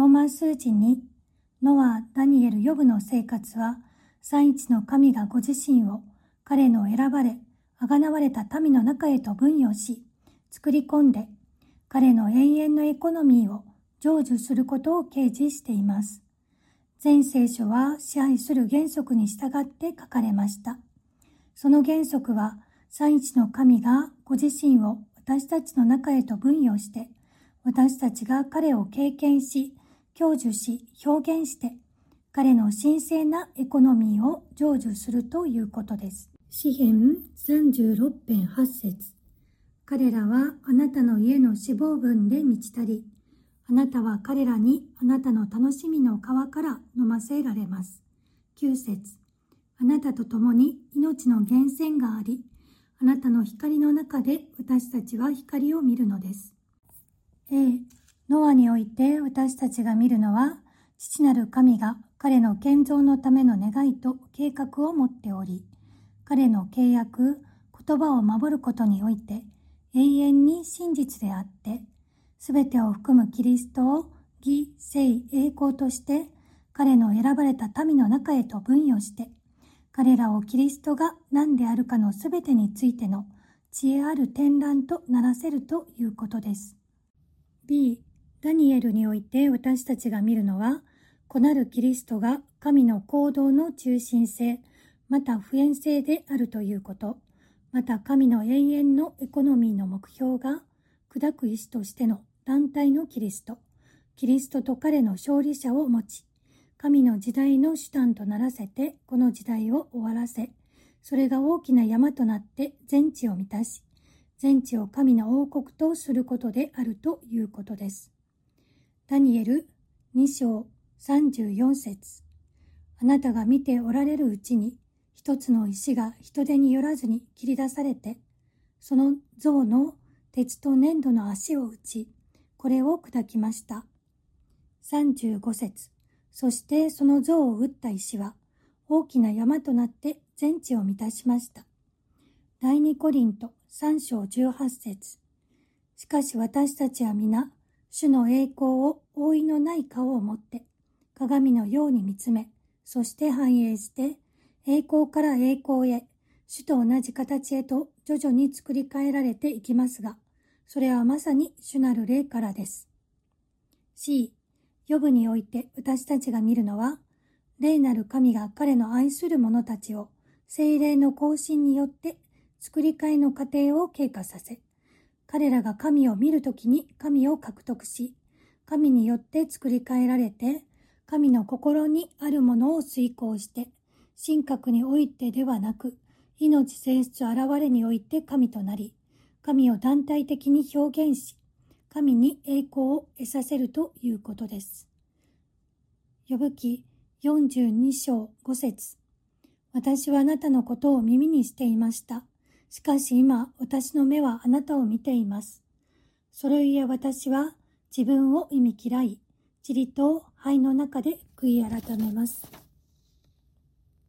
ローマ数字に、ノア、ダニエル、ヨブの生活は、三一の神がご自身を彼の選ばれ、あがなわれた民の中へと分与し、作り込んで、彼の永遠のエコノミーを成就することを掲示しています。全聖書は支配する原則に従って書かれました。その原則は、三一の神がご自身を私たちの中へと分与して、私たちが彼を経験し、享受し、表現して、彼の神聖なエコノミーを成就するということです。詩編36編8節。彼らはあなたの家の脂肪分で満ち足り、あなたは彼らにあなたの楽しみの川から飲ませられます。9節。あなたと共に命の源泉があり、あなたの光の中で私たちは光を見るのです。ノアにおいて私たちが見るのは、父なる神が彼の建造のための願いと計画を持っており、彼の契約、言葉を守ることにおいて永遠に真実であって、すべてを含むキリストを義、聖、栄光として彼の選ばれた民の中へと分与して、彼らをキリストが何であるかのすべてについての知恵ある展覧とならせるということです。B、ダニエルにおいて私たちが見るのは、子なるキリストが神の行動の中心性、また普遍性であるということ、また神の永遠のエコノミーの目標が、砕く意志としての団体のキリストと彼の勝利者を持ち、神の時代の手段とならせてこの時代を終わらせ、それが大きな山となって全地を満たし、全地を神の王国とすることであるということです。ダニエル2章34節。あなたが見ておられるうちに、一つの石が人手によらずに切り出されて、その像の鉄と粘土の足を打ち、これを砕きました。35節。そしてその像を打った石は、大きな山となって全地を満たしました。第二コリント3章18節。しかし私たちは皆、主の栄光を覆いのない顔を持って、鏡のように見つめ、そして反映して、栄光から栄光へ、主と同じ形へと徐々に作り変えられていきますが、それはまさに主なる霊からです。C、ヨブにおいて私たちが見るのは、霊なる神が彼の愛する者たちを聖霊の更新によって作り変えの過程を経過させ、彼らが神を見るときに神を獲得し、神によって作り変えられて、神の心にあるものを遂行して、神格においてではなく、命性質現れにおいて神となり、神を団体的に表現し、神に栄光を得させるということです。ヨブ記42章5節。私はあなたのことを耳にしていました。しかし今、私の目はあなたを見ています。それゆえ私は自分を忌み嫌い、塵と灰の中で悔い改めます。